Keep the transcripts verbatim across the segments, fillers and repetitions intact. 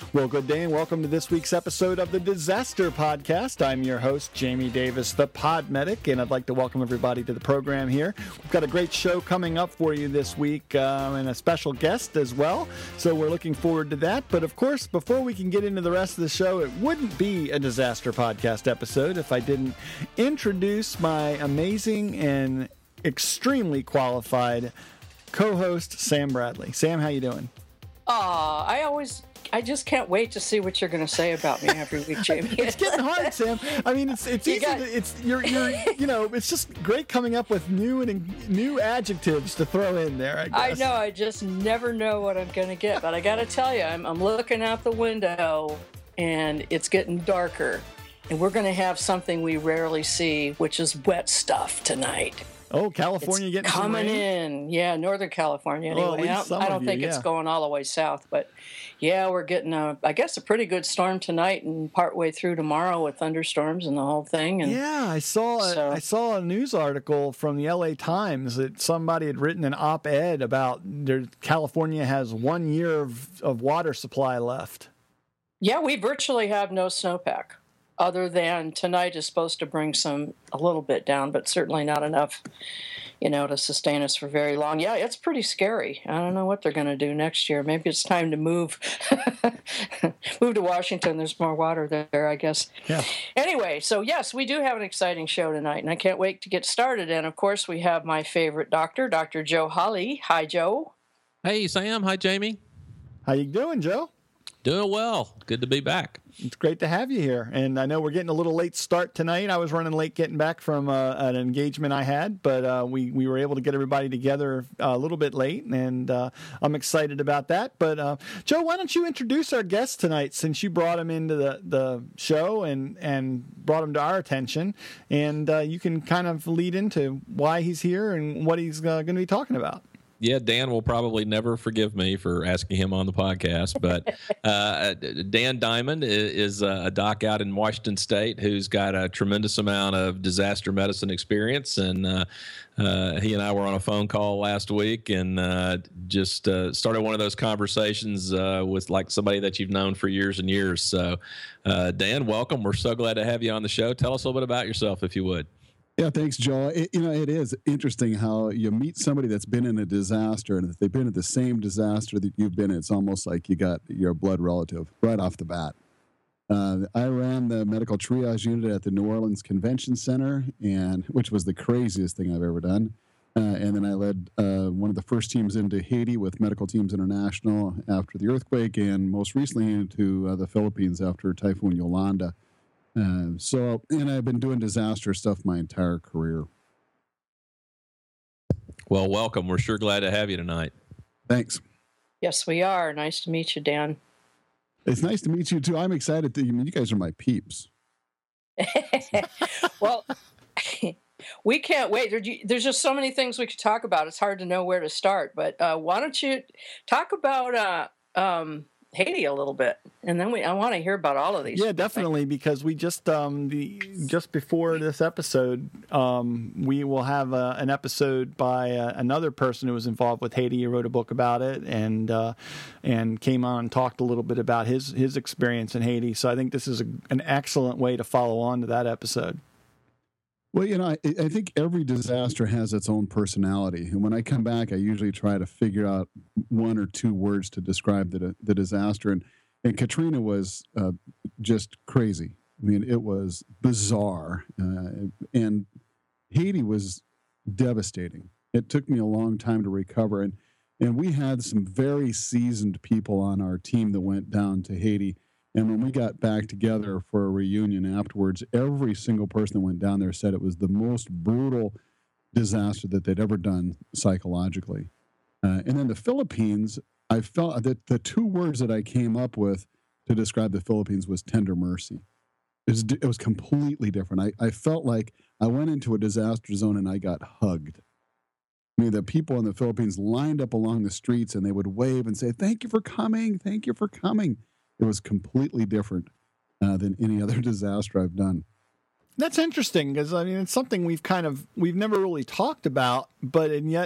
Well, good day and welcome to this week's episode of the Disaster Podcast. I'm your host, Jamie Davis, the Pod Medic, and I'd like to welcome everybody to the program here. We've got a great show coming up for you this week um, and a special guest as well, so we're looking forward to that. But of course, before we can get into the rest of the show, it wouldn't be a Disaster Podcast episode if I didn't introduce my amazing and extremely qualified co-host, Sam Bradley. Sam, how you doing? Aw, I always... I just can't wait to see what you're going to say about me every week, Jamie. It's getting hard, Sam. I mean, it's it's you easy. Got... To, it's you're you're you know, it's just great coming up with new and new adjectives to throw in there. I guess. I know. I just never know what I'm going to get, but I got to tell you, I'm I'm looking out the window, and it's getting darker, and we're going to have something we rarely see, which is wet stuff tonight. Oh, California it's getting coming some rain? in. Yeah, Northern California anyway. Well, I don't, I don't you, think yeah. it's going all the way south, but yeah, we're getting a, I guess, a pretty good storm tonight and partway through tomorrow with thunderstorms and the whole thing. And yeah, I saw a, so, I saw a news article from the L A Times that somebody had written an op-ed about there, California has one year of, of water supply left. Yeah, we virtually have no snowpack. Other than tonight is supposed to bring some a little bit down, but certainly not enough, you know, to sustain us for very long. Yeah, it's pretty scary. I don't know what they're going to do next year. Maybe it's time to move, move to Washington. There's more water there, I guess. Yeah. Anyway, so yes, we do have an exciting show tonight, and I can't wait to get started. And of course, we have my favorite doctor, Doctor Joe Hawley. Hi, Joe. Hey, Sam. Hi, Jamie. How you doing, Joe? Doing well. Good to be back. It's great to have you here. And I know we're getting a little late start tonight. I was running late getting back from uh, an engagement I had, but uh, we, we were able to get everybody together a little bit late, and uh, I'm excited about that. But, uh, Joe, why don't you introduce our guest tonight, since you brought him into the, the show and, and brought him to our attention, and uh, you can kind of lead into why he's here and what he's uh, going to be talking about. Yeah, Dan will probably never forgive me for asking him on the podcast, but uh, Dan Diamond is a doc out in Washington State who's got a tremendous amount of disaster medicine experience, and uh, uh, he and I were on a phone call last week and uh, just uh, started one of those conversations uh, with like somebody that you've known for years and years. So, uh, Dan, welcome. We're so glad to have you on the show. Tell us a little bit about yourself, if you would. Yeah, thanks, Joel. It, you know, it is interesting how you meet somebody that's been in a disaster, and if they've been in the same disaster that you've been in, it's almost like you got your blood relative right off the bat. Uh, I ran the medical triage unit at the New Orleans Convention Center, and which was the craziest thing I've ever done. Uh, and then I led uh, one of the first teams into Haiti with Medical Teams International after the earthquake, and most recently into uh, the Philippines after Typhoon Yolanda. Uh, so, and I've been doing disaster stuff my entire career. Well, welcome. We're sure glad to have you tonight. Thanks. Yes, we are. Nice to meet you, Dan. It's nice to meet you, too. I'm excited that you, I mean, you guys are my peeps. Well, we can't wait. There's just so many things we could talk about. It's hard to know where to start. But uh, why don't you talk about uh, um, Haiti a little bit, and then we I want to hear about all of these. Yeah, definitely, because we just um the just before this episode, um we will have uh, an episode by uh, another person who was involved with Haiti. He wrote a book about it, and uh, and came on and talked a little bit about his his experience in Haiti. So I think this is a, an excellent way to follow on to that episode. Well, you know, I, I think every disaster has its own personality. And when I come back, I usually try to figure out one or two words to describe the the disaster. And, and Katrina was uh, just crazy. I mean, it was bizarre. Uh, and Haiti was devastating. It took me a long time to recover. And, and we had some very seasoned people on our team that went down to Haiti. And when we got back together for a reunion afterwards, every single person that went down there said it was the most brutal disaster that they'd ever done psychologically. Uh, and then the Philippines, I felt that the two words that I came up with to describe the Philippines was tender mercy. It was, it was completely different. I, I felt like I went into a disaster zone and I got hugged. I mean, the people in the Philippines lined up along the streets and they would wave and say, "Thank you for coming. Thank you for coming." It was completely different uh, than any other disaster I've done. That's interesting, because I mean, it's something we've kind of we've never really talked about, but and yet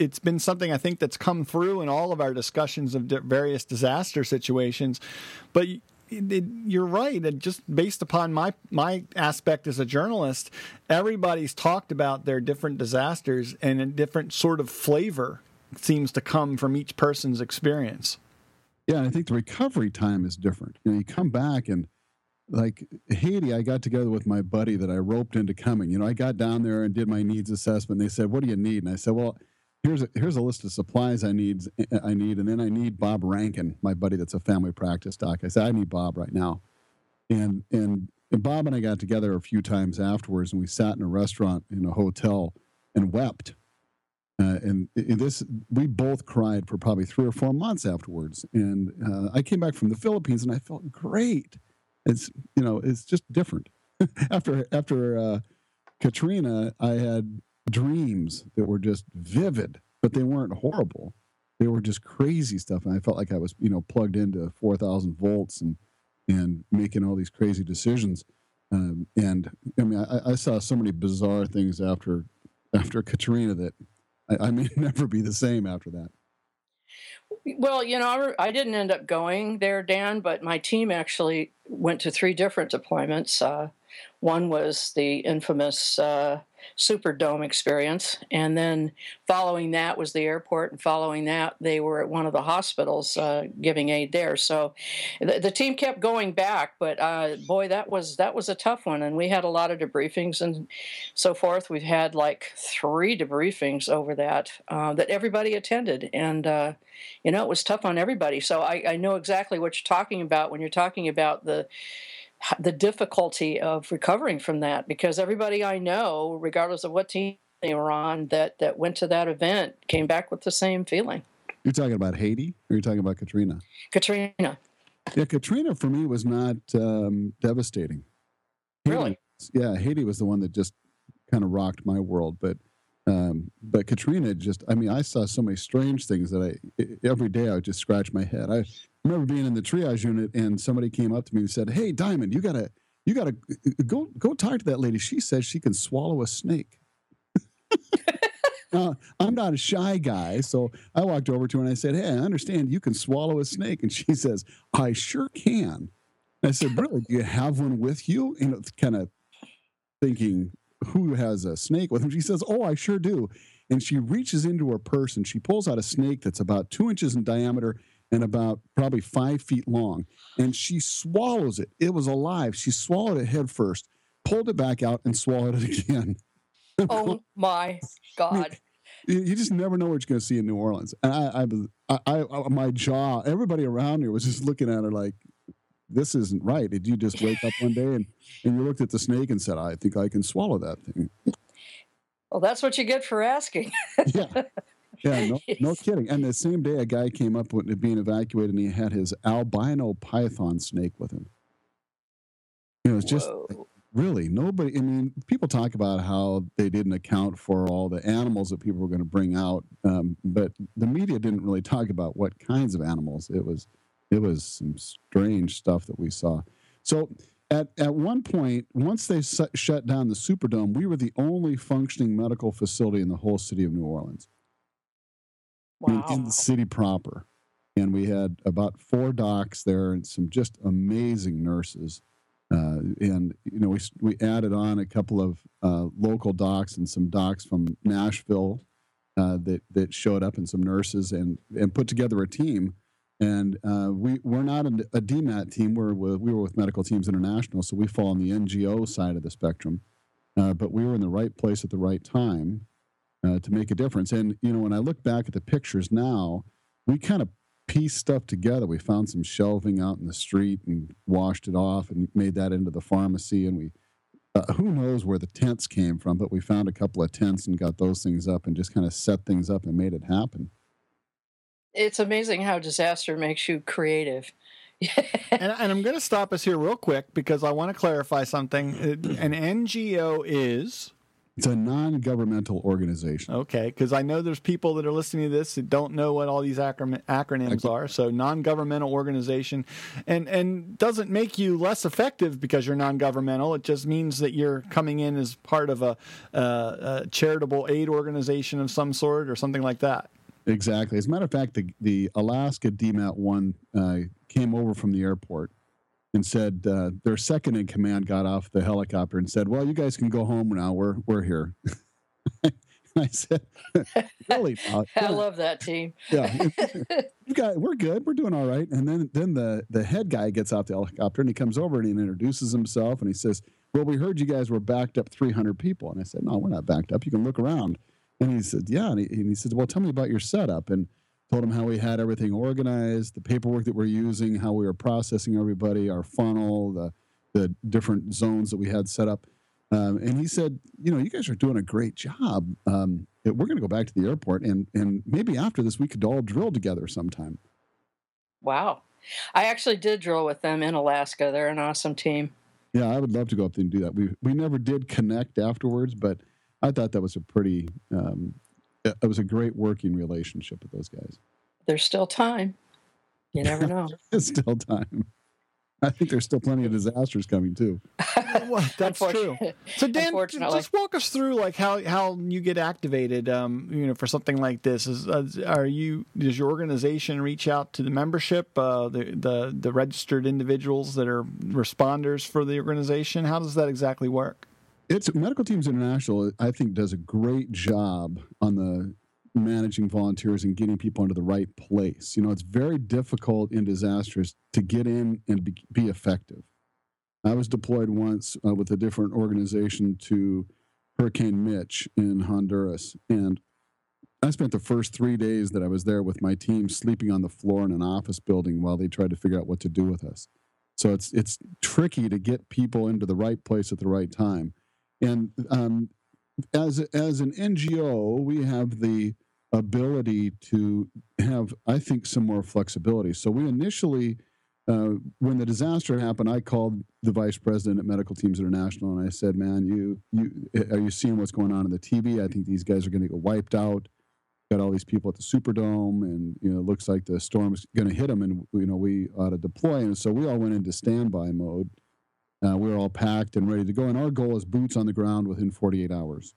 it's been something I think that's come through in all of our discussions of various disaster situations. But it, it, you're right. And just based upon my my aspect as a journalist, everybody's talked about their different disasters, and a different sort of flavor seems to come from each person's experience. Yeah, and I think the recovery time is different. You know, you come back and, like Haiti, I got together with my buddy that I roped into coming. You know, I got down there and did my needs assessment. And they said, "What do you need?" And I said, "Well, here's a, here's a list of supplies I need. I need, and then I need Bob Rankin, my buddy that's a family practice doc." I said, "I need Bob right now." And and and Bob and I got together a few times afterwards, and we sat in a restaurant in a hotel and wept. Uh, and, and this, we both cried for probably three or four months afterwards. And uh, I came back from the Philippines, and I felt great. It's, you know, it's just different. after after uh, Katrina, I had dreams that were just vivid, but they weren't horrible. They were just crazy stuff, and I felt like I was, you know, plugged into four thousand volts and and making all these crazy decisions. Um, and I mean, I, I saw so many bizarre things after after Katrina that I, I may never be the same after that. Well, you know, I didn't end up going there, Dan, but my team actually went to three different deployments. Uh, one was the infamous uh, Superdome experience, and then following that was the airport, and following that, they were at one of the hospitals uh, giving aid there. So the, the team kept going back, but uh, boy, that was that was a tough one, and we had a lot of debriefings and so forth. We've had like three debriefings over that uh, that everybody attended, and uh, you know, it was tough on everybody. So I, I know exactly what you're talking about when you're talking about the the difficulty of recovering from that, because everybody I know, regardless of what team they were on, that, that went to that event came back with the same feeling. You're talking about Haiti, or you're talking about Katrina? Katrina. Yeah, Katrina for me was not um, devastating. Haiti, Really? Yeah, Haiti was the one that just kind of rocked my world. But um, but Katrina just, I mean, I saw so many strange things that I, every day I would just scratch my head. I remember being in the triage unit, and somebody came up to me and said, "Hey, Diamond, you gotta, you gotta go, go talk to that lady. She says she can swallow a snake." Now, I'm not a shy guy, so I walked over to her and I said, "Hey, I understand you can swallow a snake." And she says, "I sure can." And I said, "Really? Do you have one with you?" You know, kind of thinking, who has a snake with him? She says, "Oh, I sure do." And she reaches into her purse and she pulls out a snake that's about two inches in diameter and about probably five feet long. And she swallows it. It was alive. She swallowed it head first, pulled it back out, and swallowed it again. Oh my God. You just never know what you're going to see in New Orleans. And I, I, I, I, my jaw, everybody around here was just looking at her like, this isn't right. Did you just wake up one day and, and you looked at the snake and said, "I think I can swallow that thing"? Well, that's what you get for asking. Yeah. Yeah, no, no kidding. And the same day, a guy came up with being evacuated, and he had his albino python snake with him. You know, it's just Whoa. Really nobody. I mean, people talk about how they didn't account for all the animals that people were going to bring out, um, but the media didn't really talk about what kinds of animals. It was, it was some strange stuff that we saw. So at at one point, once they su- shut down the Superdome, we were the only functioning medical facility in the whole city of New Orleans. Wow. In, in the city proper. And we had about four docs there and some just amazing nurses. Uh, and, you know, we we added on a couple of uh, local docs and some docs from Nashville uh, that, that showed up, and some nurses, and, and put together a team. And uh, we, we're not a, a D MAT team. We're with, we were with Medical Teams International, so we fall on the N G O side of the spectrum. Uh, but we were in the right place at the right time uh, to make a difference. And, you know, when I look back at the pictures now, we kind of pieced stuff together. We found some shelving out in the street and washed it off and made that into the pharmacy. And we, uh, who knows where the tents came from, but we found a couple of tents and got those things up and just kind of set things up and made it happen. It's amazing how disaster makes you creative. and, and I'm going to stop us here real quick because I want to clarify something. An N G O is... It's a non-governmental organization. Okay, because I know there's people that are listening to this that don't know what all these acron- acronyms are. So non-governmental organization, and and doesn't make you less effective because you're non-governmental. It just means that you're coming in as part of a, uh, a charitable aid organization of some sort or something like that. Exactly. As a matter of fact, the, the Alaska D MAT one uh, came over from the airport and said uh, their second in command got off the helicopter and said, "Well, you guys can go home now. We're we're here." I said, "Really?" Uh, I yeah. love that team. Yeah, you got, we're good. We're doing all right. And then then the the head guy gets off the helicopter and he comes over and he introduces himself and he says, "Well, we heard you guys were backed up three hundred people." And I said, "No, we're not backed up. You can look around." And he said, "Yeah." And he, and he said, "Well, tell me about your setup." And told him how we had everything organized, the paperwork that we're using, how we were processing everybody, our funnel, the the different zones that we had set up. Um, and he said, "You know, you guys are doing a great job. Um, we're going to go back to the airport, and and maybe after this, we could all drill together sometime." Wow. I actually did drill with them in Alaska. They're an awesome team. Yeah, I would love to go up there and do that. We we never did connect afterwards, but I thought that was a pretty, um, it was a great working relationship with those guys. There's still time. You never know. There's still time. I think there's still plenty of disasters coming too. Well, that's true. So Dan, just walk us through like how, how you get activated, um, you know, for something like this. Is uh, are you does your organization reach out to the membership, uh, the the the registered individuals that are responders for the organization? How does that exactly work? It's Medical Teams International, I think, does a great job on the managing volunteers and getting people into the right place. You know, it's very difficult in disasters to get in and be, be effective. I was deployed once uh, with a different organization to Hurricane Mitch in Honduras, and I spent the first three days that I was there with my team sleeping on the floor in an office building while they tried to figure out what to do with us. So it's it's tricky to get people into the right place at the right time. And um, as as an N G O, we have the ability to have, I think, some more flexibility. So we initially, uh, when the disaster happened, I called the vice president at Medical Teams International and I said, "Man, you you are you seeing what's going on in the T V? I think these guys are going to get wiped out. Got all these people at the Superdome, and you know, it looks like the storm's going to hit them, and you know, we ought to deploy." And so we all went into standby mode. Uh, we were all packed and ready to go, and our goal is boots on the ground within forty-eight hours.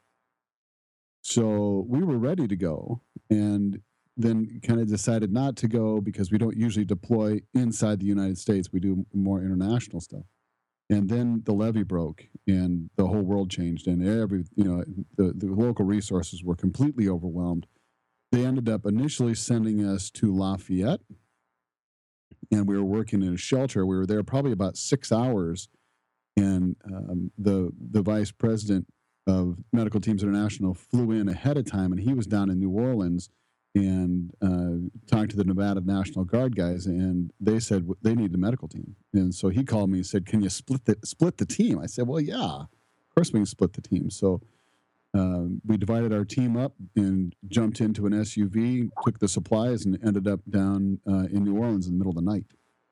So we were ready to go, and then kind of decided not to go because we don't usually deploy inside the United States. We do more international stuff. And then the levee broke, and the whole world changed, and every you know the, the local resources were completely overwhelmed. They ended up initially sending us to Lafayette, and we were working in a shelter. We were there probably about six hours. And um, the the vice president of Medical Teams International flew in ahead of time, and he was down in New Orleans and uh, talked to the Nevada National Guard guys, and they said they need the medical team. And so he called me and said, "Can you split the split the team?" I said, "Well, yeah, of course we can split the team." So uh, we divided our team up and jumped into an S U V, took the supplies, and ended up down uh, in New Orleans in the middle of the night.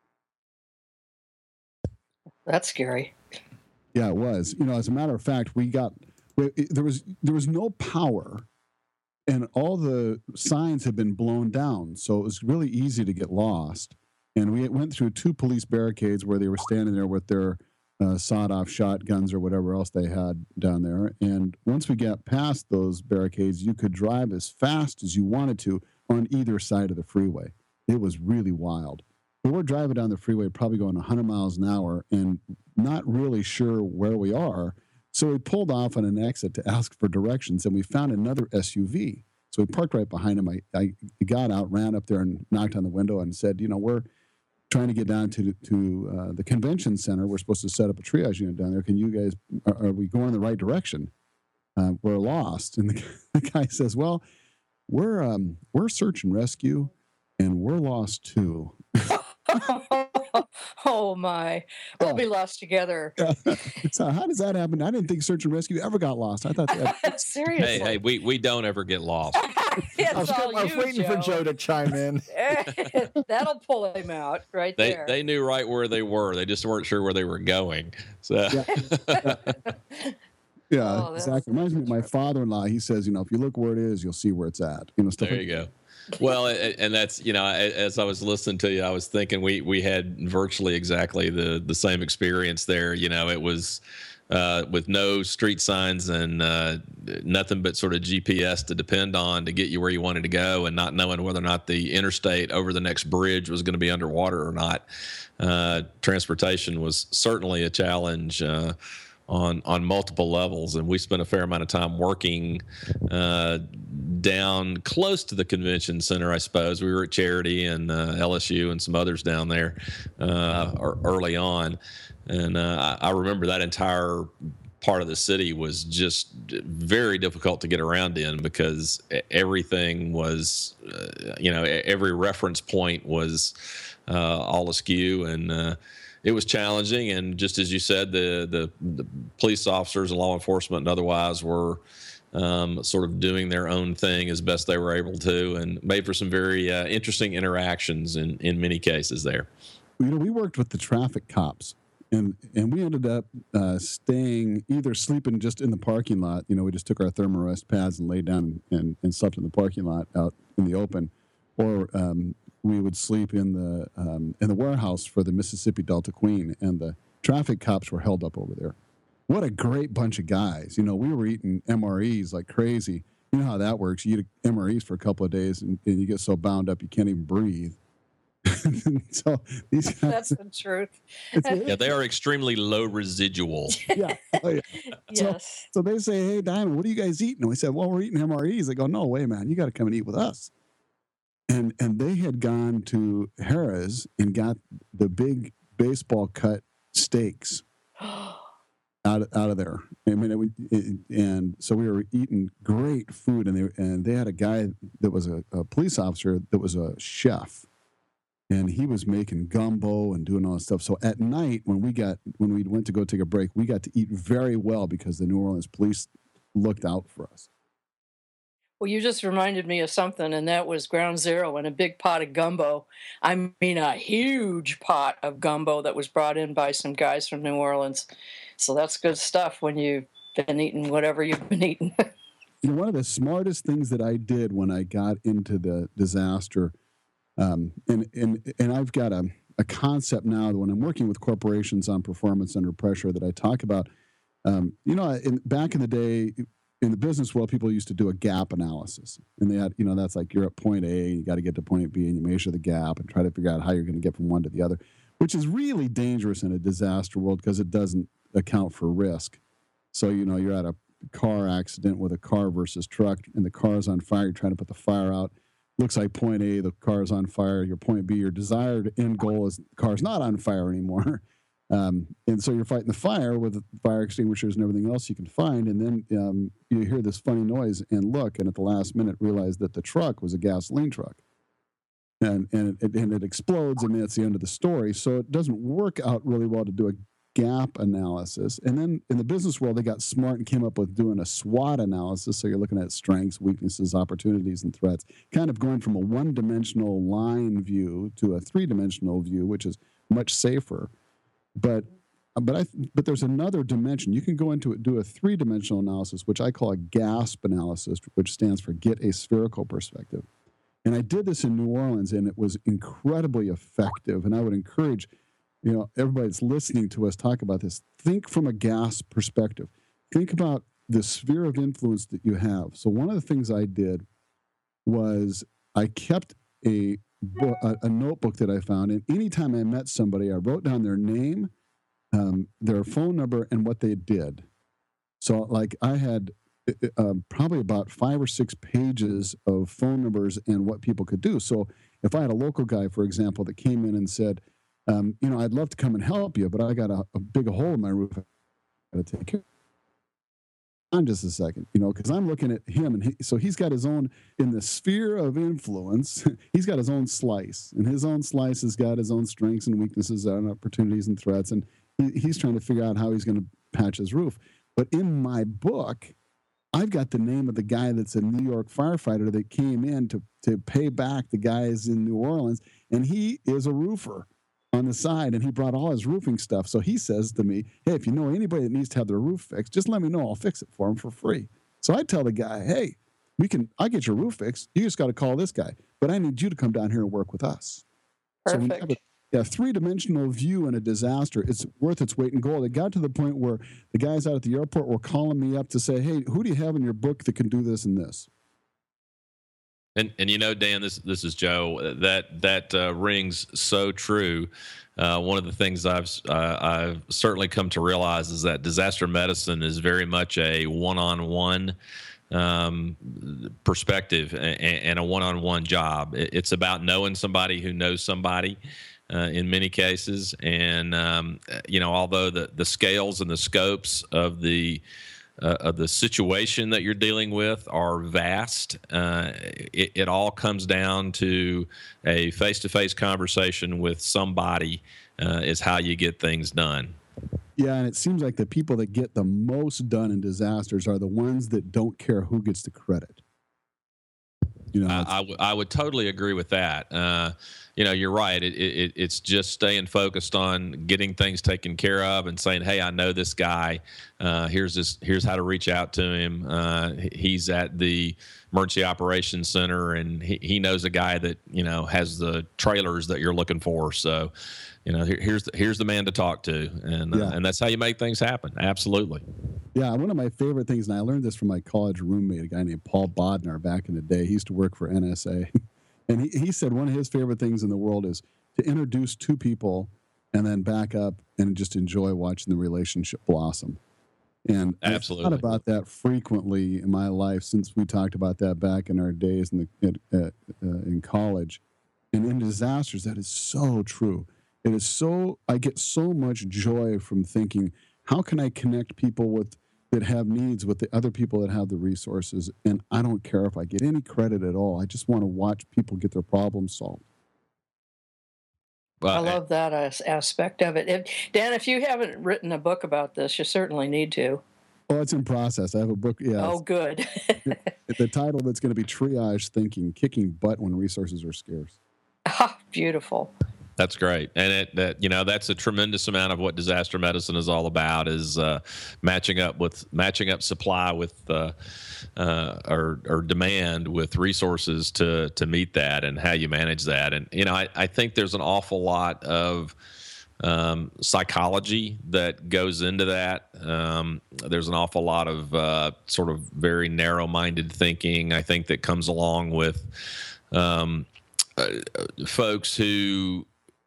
That's scary. Yeah, it was. You know, as a matter of fact, we got we, there was there was no power, and all the signs had been blown down, so it was really easy to get lost. And we went through two police barricades where they were standing there with their uh, sawed-off shotguns or whatever else they had down there. And once we got past those barricades, you could drive as fast as you wanted to on either side of the freeway. It was really wild. But we're driving down the freeway, probably going one hundred miles an hour, and not really sure where we are. So we pulled off on an exit to ask for directions, and we found another S U V. So we parked right behind him. I, I got out, ran up there, and knocked on the window and said, "You know, we're trying to get down to to uh, the convention center. We're supposed to set up a triage unit down there. Can you guys? Are, are we going the right direction? Uh, we're lost." And the, the guy says, "Well, we're um, we're search and rescue, and we're lost too." Oh my, we'll oh. be lost together. So how does that happen? I didn't think search and rescue ever got lost. I thought that seriously. Hey, hey, we, we don't ever get lost. I was, all I was you, waiting Joe. for Joe to chime in. That'll pull him out right they, there. They knew right where they were. They just weren't sure where they were going. So yeah. Yeah, Oh, that's, exactly. Reminds me of my that's father-in-law. He says, you know, if you look where it is, you'll see where it's at. You know, stuff There like you go. Well, a- and that's, you know, a- as I was listening to you, I was thinking we we had virtually exactly the the same experience there. You know, it was uh, with no street signs and uh, nothing but sort of G P S to depend on to get you where you wanted to go, and not knowing whether or not the interstate over the next bridge was going to be underwater or not. Uh, transportation was certainly a challenge. Uh, on on multiple levels, and we spent a fair amount of time working uh, down close to the convention center. I suppose we were at Charity and uh, L S U and some others down there uh, early on, and uh, I, I remember that entire part of the city was just very difficult to get around in because everything was, uh, you know, every reference point was uh, all askew, and uh, it was challenging. And just as you said, the, the, the police officers and law enforcement and otherwise were um, sort of doing their own thing as best they were able to, and made for some very uh, interesting interactions in, in many cases there. You know, we worked with the traffic cops, and and we ended up uh, staying, either sleeping just in the parking lot. You know, we just took our thermarest pads and laid down and, and slept in the parking lot out in the open, or um, we would sleep in the um, in the warehouse for the Mississippi Delta Queen, and the traffic cops were held up over there. What a great bunch of guys. You know, we were eating M R Es like crazy. You know how that works. You eat M R Es for a couple of days, and, and you get so bound up you can't even breathe. So these guys, that's the truth. Yeah, they are extremely low residual. Yeah. Oh, yeah. Yes. So, so they say, "Hey, Diamond, what are you guys eating?" And we said, "Well, we're eating M R Es." They go, "No way, man. You got to come and eat with us." And and they had gone to Harrah's and got the big baseball cut steaks out of, out of there. I mean, it, it, and so we were eating great food, and they and they had a guy that was a, a police officer that was a chef, and he was making gumbo and doing all this stuff. So at night, when we got when we went to go take a break, we got to eat very well because the New Orleans police looked out for us. Well, you just reminded me of something, and that was Ground Zero and a big pot of gumbo. I mean, a huge pot of gumbo that was brought in by some guys from New Orleans. So that's good stuff when you've been eating whatever you've been eating. You know, one of the smartest things that I did when I got into the disaster, um, and and and I've got a, a concept now that when I'm working with corporations on performance under pressure that I talk about. Um, you know, in, back in the day, in the business world, people used to do a gap analysis, and they had, you know, that's like you're at point A, you got to get to point B, and you measure the gap and try to figure out how you're going to get from one to the other, which is really dangerous in a disaster world because it doesn't account for risk. So, you know, you're at a car accident with a car versus truck, and the car's on fire. You're trying to put the fire out. Looks like point A, the car's on fire. Your point B, your desired end goal is the car's not on fire anymore. Um, and so you're fighting the fire with fire extinguishers and everything else you can find. And then um, you hear this funny noise and look, and at the last minute realize that the truck was a gasoline truck. And and it, and it explodes, and that's the end of the story. So it doesn't work out really well to do a gap analysis. And then in the business world, they got smart and came up with doing a SWOT analysis. So you're looking at strengths, weaknesses, opportunities, and threats, kind of going from a one-dimensional line view to a three-dimensional view, which is much safer. But but I but there's another dimension. You can go into it, do a three-dimensional analysis, which I call a GASP analysis, which stands for Get a Spherical Perspective. And I did this in New Orleans, and it was incredibly effective. And I would encourage, you know, everybody that's listening to us talk about this. Think from a GASP perspective. Think about the sphere of influence that you have. So one of the things I did was I kept a Book, a, a notebook that I found, and anytime I met somebody, I wrote down their name, um, their phone number, and what they did. So, like, I had uh, probably about five or six pages of phone numbers and what people could do. So, if I had a local guy, for example, that came in and said, um, "You know, I'd love to come and help you, but I got a, a big hole in my roof. I got to take care of." On just a second, you know, because I'm looking at him, and he, so he's got his own, in the sphere of influence, he's got his own slice, and his own slice has got his own strengths and weaknesses and opportunities and threats, and he, he's trying to figure out how he's going to patch his roof. But in my book, I've got the name of the guy that's a New York firefighter that came in to to pay back the guys in New Orleans, and he is a roofer. on the side, and he brought all his roofing stuff. So he says to me, hey, if you know anybody that needs to have their roof fixed, just let me know. I'll fix it for him for free. So I tell the guy, hey, we can, I'll get your roof fixed. You just got to call this guy. But I need you to come down here and work with us. Perfect. So we have a yeah, three-dimensional view in a disaster. It's worth its weight in gold. It got to the point where the guys out at the airport were calling me up to say, hey, who do you have in your book that can do this and this? And and you know, Dan, this this is Joe. That that uh, rings so true. Uh, one of the things I've uh, I've certainly come to realize is that disaster medicine is very much a one-on-one um, perspective and, and a one-on-one job. It's about knowing somebody who knows somebody. Uh, in many cases, and um, you know, although the the scales and the scopes of the Uh, of the situation that you're dealing with are vast. Uh, it, it all comes down to a face-to-face conversation with somebody uh, is how you get things done. Yeah, and it seems like the people that get the most done in disasters are the ones that don't care who gets the credit. You know, I, I, w- I would totally agree with that. Uh, you know, you're right. It, it, it's just staying focused on getting things taken care of and saying, "Hey, I know this guy. Uh, here's this. Here's how to reach out to him. Uh, he's at the emergency operations center, and he, he knows a guy that you know has the trailers that you're looking for. So, you know, here, here's the, here's the man to talk to, and Yeah. uh, and that's how you make things happen. Absolutely. Yeah, one of my favorite things, and I learned this from my college roommate, a guy named Paul Bodnar back in the day. He used to work for N S A. And he, he said one of his favorite things in the world is to introduce two people and then back up and just enjoy watching the relationship blossom. And Absolutely. I've thought about that frequently in my life since we talked about that back in our days in, the, at, uh, in college. And in disasters, that is so true. It is so, I get so much joy from thinking, how can I connect people with that have needs with the other people that have the resources? And I don't care if I get any credit at all. I just want to watch people get their problems solved. Well, I love that as- aspect of it. If, Dan, if you haven't written a book about this, you certainly need to. Oh, it's in process. I have a book. Yeah. Oh, good. The title that's going to be Triage Thinking, Kicking Butt When Resources Are Scarce. Ah, beautiful. That's great, and it that you know that's a tremendous amount of what disaster medicine is all about is uh, matching up with matching up supply with uh, uh, or or demand with resources to to meet that, and how you manage that. And you know, I, I think there's an awful lot of um, psychology that goes into that. Um, there's an awful lot of uh, sort of very narrow-minded thinking, I think, that comes along with um, uh, folks who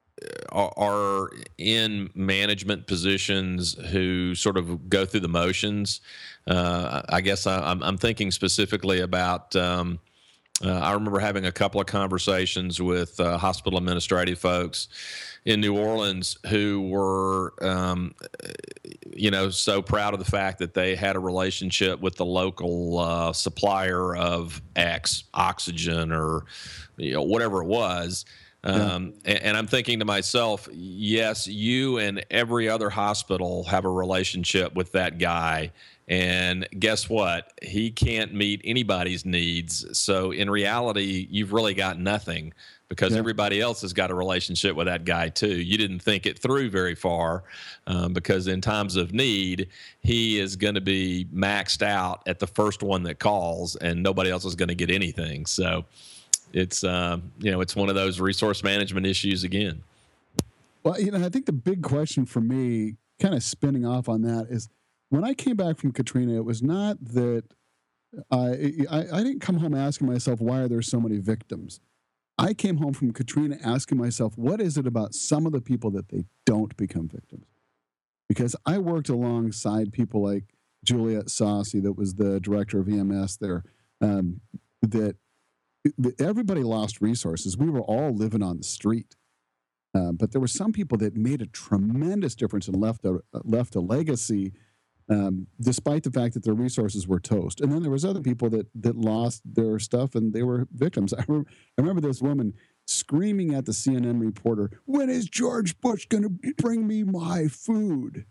are in management positions who sort of go through the motions. Uh, I guess I, I'm, I'm thinking specifically about, um, uh, I remember having a couple of conversations with uh, hospital administrative folks in New Orleans who were, um, you know, so proud of the fact that they had a relationship with the local uh, supplier of X, oxygen, or, you know, whatever it was. Um, yeah. and, and I'm thinking to myself, yes, you and every other hospital have a relationship with that guy. And guess what? He can't meet anybody's needs. So in reality, you've really got nothing because yeah. everybody else has got a relationship with that guy too. You didn't think it through very far um, because in times of need, he is going to be maxed out at the first one that calls and nobody else is going to get anything. So it's, um, you know, it's one of those resource management issues again. Well, you know, I think the big question for me, kind of spinning off on that, is when I came back from Katrina, it was not that I, I, I didn't come home asking myself, why are there so many victims? I came home from Katrina asking myself, what is it about some of the people that they don't become victims? Because I worked alongside people like Juliet Saucy, that was the director of E M S there, um, that everybody lost resources. We were all living on the street. Uh, but there were some people that made a tremendous difference and left a, left a legacy um, despite the fact that their resources were toast. And then there was other people that that lost their stuff and they were victims. I remember, I remember this woman screaming at the C N N reporter, when is George Bush going to bring me my food?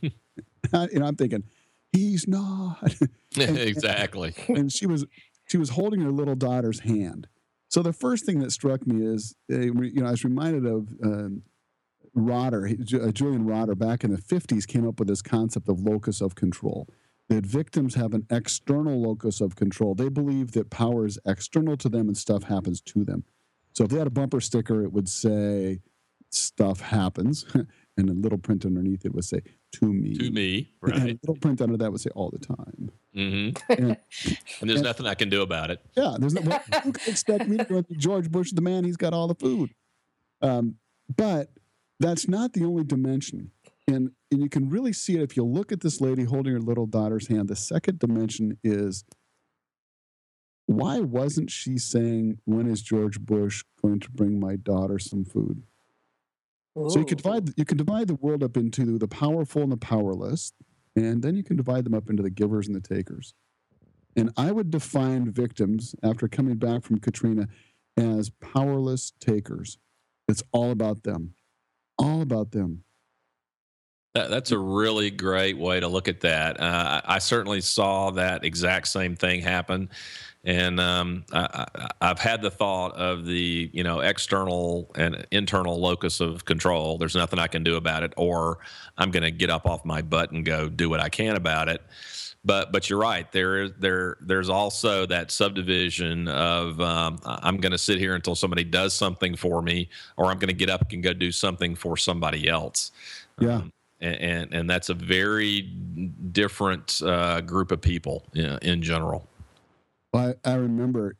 I, you know, I'm thinking, he's not. and, exactly. And she was she was holding her little daughter's hand. So the first thing that struck me is, uh, you know, I was reminded of um, Rotter, uh, Julian Rotter, back in the fifties, came up with this concept of locus of control. That victims have an external locus of control. They believe that power is external to them and stuff happens to them. So if they had a bumper sticker, it would say, stuff happens. And a little print underneath it would say, to me. To me, right. And a little print under that would say, all the time. Mm-hmm. And, and there's and, nothing I can do about it. Yeah, there's no, well, who can expect me to go to George Bush, the man, he's got all the food. Um, but that's not the only dimension. And, and you can really see it if you look at this lady holding her little daughter's hand. The second dimension is, why wasn't she saying, when is George Bush going to bring my daughter some food? Ooh. So you can divide you can divide the world up into the powerful and the powerless, and then you can divide them up into the givers and the takers. And I would define victims, after coming back from Katrina, as powerless takers. It's all about them. All about them. That, that's a really great way to look at that. Uh, I, I certainly saw that exact same thing happen. And um, I, I, I've had the thought of the, you know, external and internal locus of control. There's nothing I can do about it, or I'm going to get up off my butt and go do what I can about it. But but you're right. There is there there's also that subdivision of um, I'm going to sit here until somebody does something for me, or I'm going to get up and go do something for somebody else. Yeah. Um, and, and and that's a very different uh, group of people, you know, in general. Well, I, I remember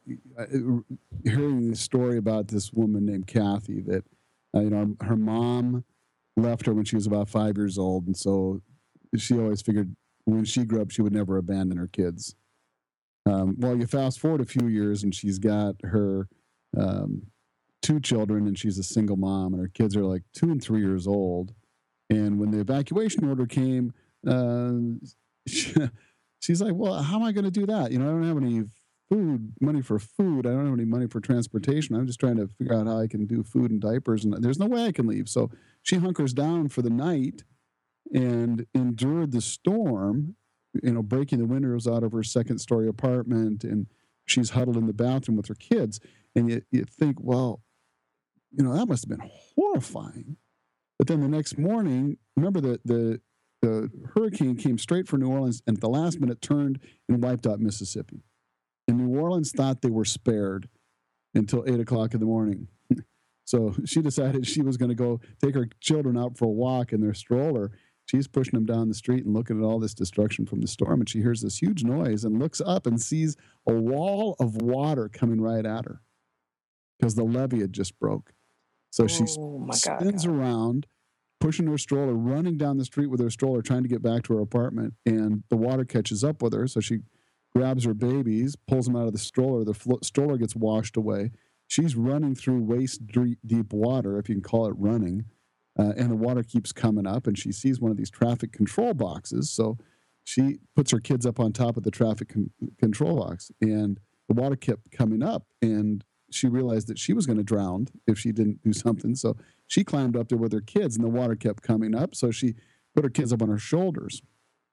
hearing the story about this woman named Kathy that, uh, you know, her mom left her when she was about five years old. And so she always figured when she grew up, she would never abandon her kids. Um, well, you fast forward a few years and she's got her um, two children and she's a single mom and her kids are like two and three years old. And when the evacuation order came, uh, she, she's like, well, how am I going to do that? You know, I don't have any food, money for food. I don't have any money for transportation. I'm just trying to figure out how I can do food and diapers. And there's no way I can leave. So she hunkers down for the night and endured the storm, you know, breaking the windows out of her second story apartment. And she's huddled in the bathroom with her kids. And you, you think, well, you know, that must have been horrifying. But then the next morning, remember the, the, the hurricane came straight for New Orleans and at the last minute turned and wiped out Mississippi. And New Orleans thought they were spared until eight o'clock in the morning. So she decided she was going to go take her children out for a walk in their stroller. She's pushing them down the street and looking at all this destruction from the storm. And she hears this huge noise and looks up and sees a wall of water coming right at her because the levee had just broke. So she oh spins God. around, pushing her stroller, running down the street with her stroller, trying to get back to her apartment. And the water catches up with her. So she grabs her babies, pulls them out of the stroller. The flo- stroller gets washed away. She's running through waist-deep water, if you can call it running, uh, and the water keeps coming up, and she sees one of these traffic control boxes. So she puts her kids up on top of the traffic con- control box, and the water kept coming up, and she realized that she was going to drown if she didn't do something. So she climbed up there with her kids, and the water kept coming up, so she put her kids up on her shoulders,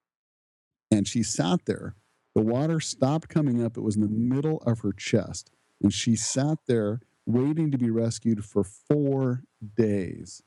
and she sat there. The water stopped coming up. It was in the middle of her chest. And she sat there waiting to be rescued for four days.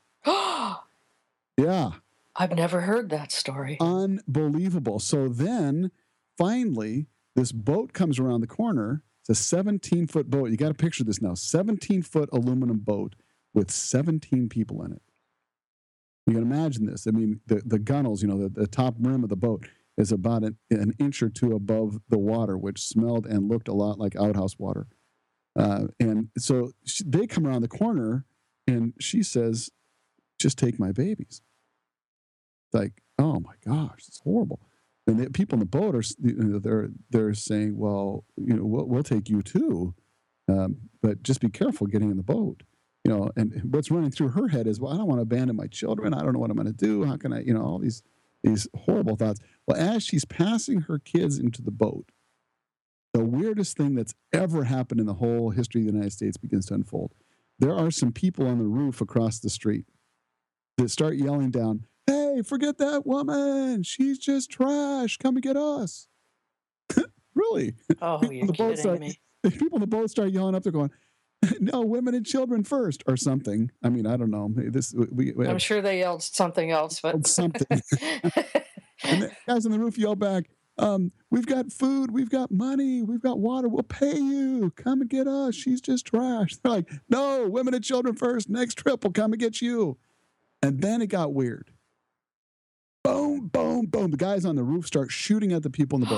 Yeah. I've never heard that story. Unbelievable. So then, finally, this boat comes around the corner. It's a seventeen-foot boat. You got to picture this now. seventeen-foot aluminum boat with seventeen people in it. You can imagine this. I mean, the, the gunnels, you know, the, the top rim of the boat is about an, an inch or two above the water, which smelled and looked a lot like outhouse water. Uh, and so she, they come around the corner, and she says, just take my babies. It's like, oh, my gosh, it's horrible. And the people in the boat, are you know, they're they're saying, well, you know, we'll, we'll take you too, um, but just be careful getting in the boat. You know, and what's running through her head is, well, I don't want to abandon my children. I don't know what I'm going to do. How can I, you know, all these these horrible thoughts. Well, as she's passing her kids into the boat, the weirdest thing that's ever happened in the whole history of the United States begins to unfold. There are some people on the roof across the street that start yelling down, hey, forget that woman. She's just trash. Come and get us. Really? Oh, you're kidding start, me. People on the boat start yelling up. They're going, no, women and children first, or something. I mean, I don't know. This we. we I'm sure they yelled something else, but something. And the guys on the roof yell back, um, "We've got food, we've got money, we've got water. We'll pay you. Come and get us. She's just trash." They're like, "No, women and children first. Next trip will come and get you." And then it got weird. Boom, boom, boom. The guys on the roof start shooting at the people in the boat.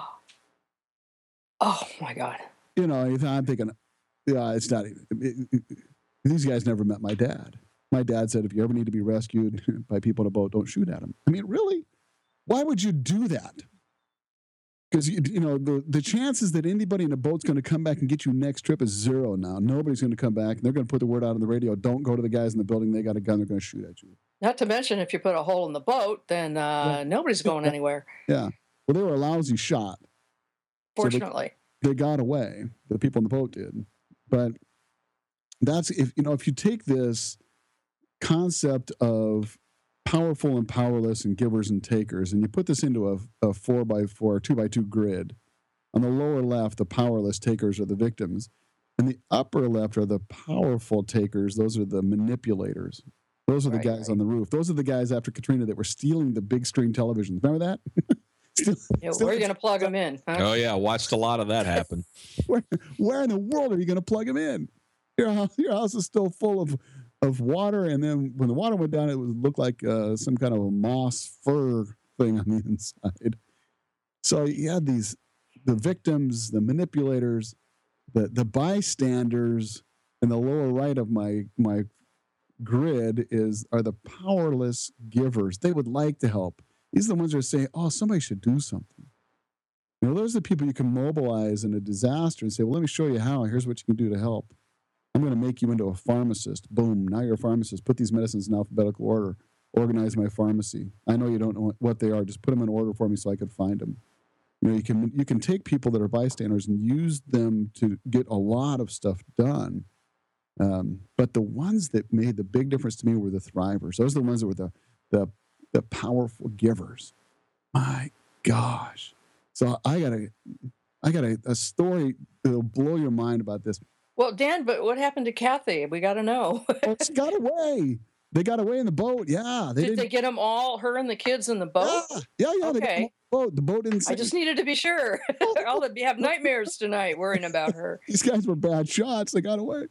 Oh my God. You know, I'm thinking, yeah, it's not even. It, it, these guys never met my dad. My dad said, if you ever need to be rescued by people in a boat, don't shoot at them. I mean, really? Why would you do that? Because, you, you know, the, the chances that anybody in a boat's going to come back and get you next trip is zero now. Nobody's going to come back. And they're going to put the word out on the radio, don't go to the guys in the building. They got a gun. They're going to shoot at you. Not to mention, if you put a hole in the boat, then uh, yeah. nobody's going anywhere. Yeah. Well, they were a lousy shot. Fortunately. So they, they got away. The people in the boat did. But that's, if you know, if you take this concept of powerful and powerless and givers and takers, and you put this into a, a four by four, two by two grid. On the lower left, the powerless takers are the victims. And the upper left are the powerful takers. Those are the manipulators. Those are the right, guys right. on the roof. Those are the guys after Katrina that were stealing the big screen televisions. Remember that? still, yeah, where are you going to plug them in? Huh? Oh, yeah. I watched a lot of that happen. where, where in the world are you going to plug them in? Your house, your house is still full of of water, and then when the water went down, it would look like uh, some kind of a moss fur thing on the inside. So you had these, the victims, the manipulators, the the bystanders, in the lower right of my my grid is are the powerless givers. They would like to help. These are the ones that are saying, "Oh, somebody should do something." You know, those are the people you can mobilize in a disaster and say, "Well, let me show you how. Here's what you can do to help. I'm going to make you into a pharmacist. Boom. Now you're a pharmacist. Put these medicines in alphabetical order. Organize my pharmacy. I know you don't know what they are. Just put them in order for me so I can find them." You know, you can you can take people that are bystanders and use them to get a lot of stuff done. Um, but the ones that made the big difference to me were the thrivers. Those are the ones that were the the the powerful givers. My gosh. So I got a I got a, a story that'll blow your mind about this. Well, Dan, but what happened to Kathy? We got to know. Well, she got away. They got away in the boat. Yeah. They Did they get them all, her and the kids in the boat? Yeah, yeah. yeah okay. They got them all the boat. The boat didn't sink. I just needed to be sure. I'll have nightmares tonight worrying about her. These guys were bad shots. They got away.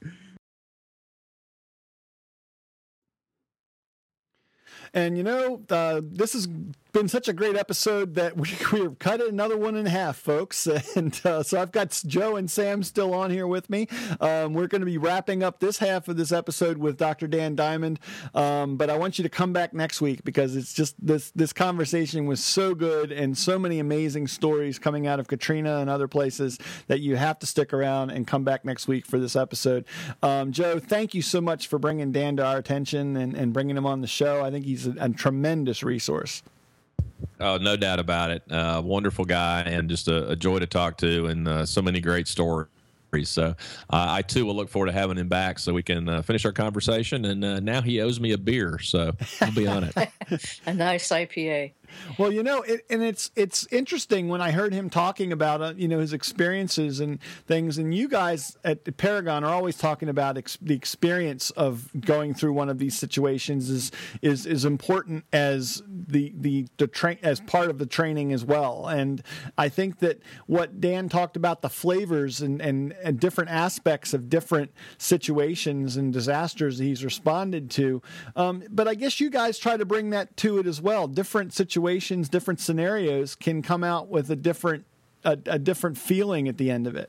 And, you know, uh, this has been such a great episode that we, we've cut it another one and a half, folks. And uh, so I've got Joe and Sam still on here with me. Um, we're going to be wrapping up this half of this episode with Doctor Dan Diamond. Um, but I want you to come back next week because it's just this, this conversation was so good and so many amazing stories coming out of Katrina and other places that you have to stick around and come back next week for this episode. Um, Joe, thank you so much for bringing Dan to our attention and, and bringing him on the show. I think he's a, a tremendous resource. Oh, no doubt about it. Uh, wonderful guy and just a, a joy to talk to, and uh, so many great stories. So uh, I, too, will look forward to having him back so we can uh, finish our conversation. And uh, now he owes me a beer, so we'll be on it. A nice I P A. Well, you know, it, and it's it's interesting when I heard him talking about, uh, you know, his experiences and things. And you guys at Paragon are always talking about ex- the experience of going through one of these situations is is is important as the the, the train as part of the training as well. And I think that what Dan talked about, the flavors and and, and different aspects of different situations and disasters that he's responded to. Um, but I guess you guys try to bring that to it as well. Different situations. Situations, different scenarios can come out with a different a, a different feeling at the end of it.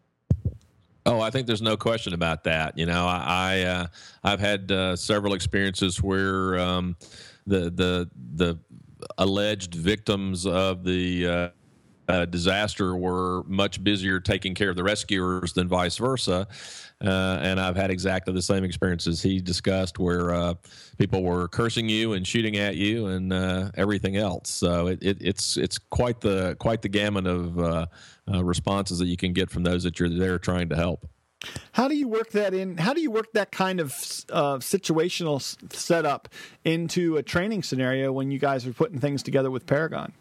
Oh, I think there's no question about that. You know, I, I uh, I've had uh, several experiences where um, the the the alleged victims of the uh, uh, disaster were much busier taking care of the rescuers than vice versa. Uh, and I've had exactly the same experiences he discussed where uh, people were cursing you and shooting at you and uh, everything else. So it, it, it's it's quite the quite the gamut of uh, uh, responses that you can get from those that you're there trying to help. How do you work that in? How do you work that kind of uh, situational s- setup into a training scenario when you guys are putting things together with Paragon?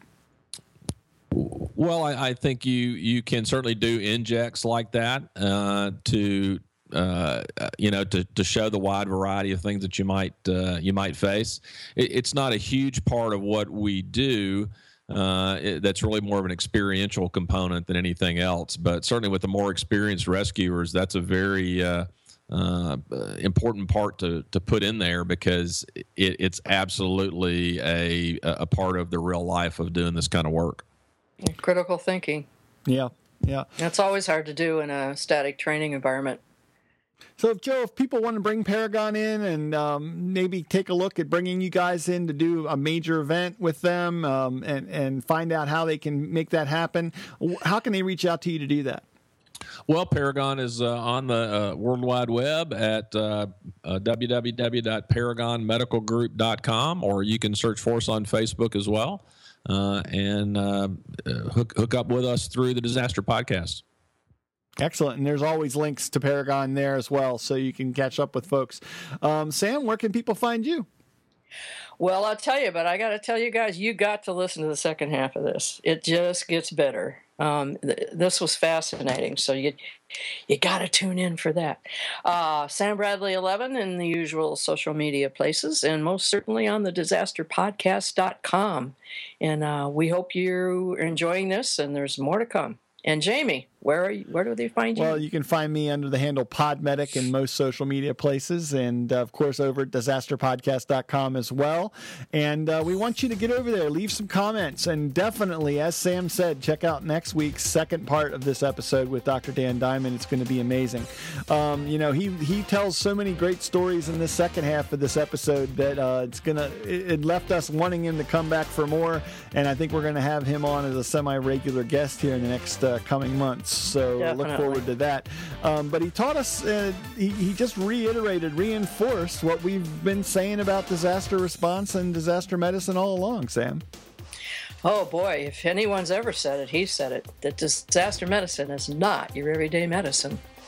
Well, I, I think you you can certainly do injects like that uh, to uh, you know, to, to show the wide variety of things that you might uh, you might face. It, it's not a huge part of what we do. Uh, it, that's really more of an experiential component than anything else. But certainly with the more experienced rescuers, that's a very uh, uh, important part to to put in there, because it, it's absolutely a a part of the real life of doing this kind of work. Critical thinking. Yeah, yeah. That's always hard to do in a static training environment. So, if Joe, if people want to bring Paragon in and um, maybe take a look at bringing you guys in to do a major event with them um, and, and find out how they can make that happen, how can they reach out to you to do that? Well, Paragon is uh, on the uh, World Wide Web at uh, uh, w w w dot paragon medical group dot com, or you can search for us on Facebook as well, uh, and uh, hook, hook up with us through the Disaster Podcast. Excellent. And there's always links to Paragon there as well, so you can catch up with folks. Um, Sam, where can people find you? Well, I'll tell you, but I got to tell you guys, you got to listen to the second half of this. It just gets better. Um, th- this was fascinating, so you you got to tune in for that. Uh, Sam Bradley eleven in the usual social media places, and most certainly on the disaster podcast dot com. And uh, we hope you're enjoying this, and there's more to come. And Jamie, where are you, where do they find you? Well, you can find me under the handle Podmedic in most social media places, and uh, of course over at disaster podcast dot com as well. And uh, we want you to get over there, leave some comments, and definitely, as Sam said, check out next week's second part of this episode with Doctor Dan Diamond. It's going to be amazing. Um, you know, he he tells so many great stories in the second half of this episode that uh, it's gonna it, it left us wanting him to come back for more. And I think we're going to have him on as a semi-regular guest here in the next uh, coming months. So Definitely. Look forward to that. Um, but he taught us, uh, he, he just reiterated, reinforced what we've been saying about disaster response and disaster medicine all along, Sam. Oh, boy, if anyone's ever said it, he said it, that disaster medicine is not your everyday medicine.